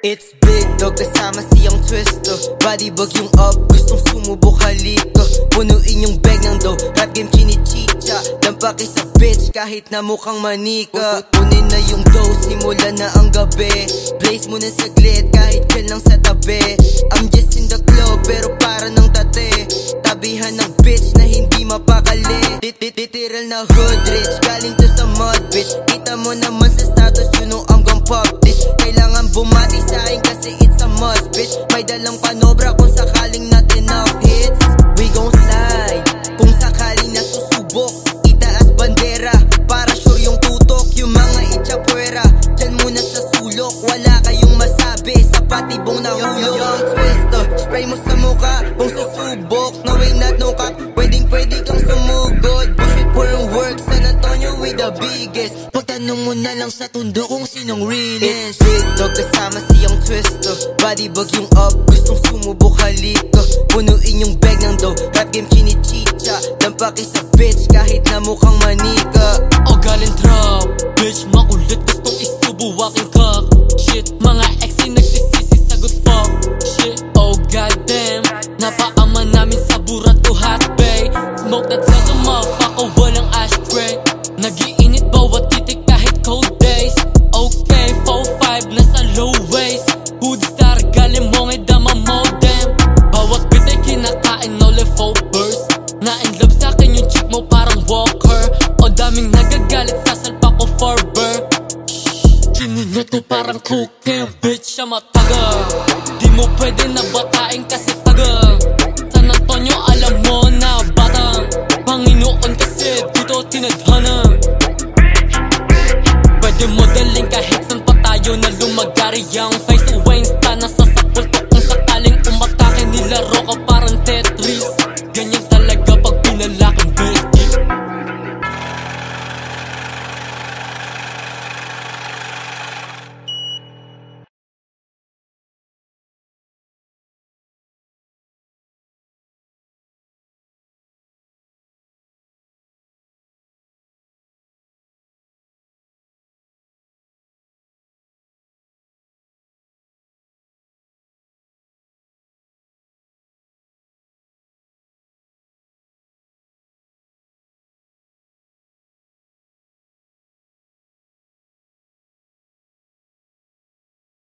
It's big dog, kasama siyang twisto. Body bag yung up, gustong sumubok halika. Punuin yung bag ng dough, rap game chinichicha. Lampaki sa bitch kahit na mukhang manika. Kunin na yung dough, simula na ang gabi. Blaze muna saglit kahit yan lang sa tabi. I'm just in the club pero para ng tate. Tabihan ng bitch na hindi mapakali. Literal na hood rich, galing to sa mud bitch. Kita mo naman sa status, you know I'm gon' pop this. Kailangan bumati sa akin kasi it's a must bitch. May dalang panobra kung sakaling not enough hits. We gon' slide kung sakaling nasusubok. Itaas bandera para sure yung tutok. Yung mga itchapuera dyan muna sa sulok. Wala kayong masabi sa patibong na hulog. Yung twisto, spray mo sa mukha kung susubok. No way not no cap, pwede kang sumugod. Bullshit for work, San Antonio with the biggest. Pagtanong mo na lang sa tundo kung sinong realest. It's big dog, kasama siyang twisto. Body bag yung up, gustong sumubok halika. Punuin yung bag ng dough, rap game chinichicha. Lampaki sa bitch kahit na mukhang manika. O galing trap, bitch makulit, gustong isubo aking cock. Shit, mga ex-ay nagsisisi sagot fuck. Shit, oh goddamn, napaama namin sa burat to hot bay. Smoke that sells a motherfucker, walang ashtray. Nagiinit bawat titik kahit cold days. Okay, 4-5 nasa low waist. Hoodie star, galing mo ngay dama modem. Bawat bit ay kinakain, no leftovers. Na-inlove sa'kin yung chick mo parang walker. O daming nagagalit, sasalpa ko for burr. Chinin nyo to parang cooking, bitch siya mataga. Di mo pwede na batain kasi taga. San Antonio alam mo na batang Panginoon kasi dito tinadhana.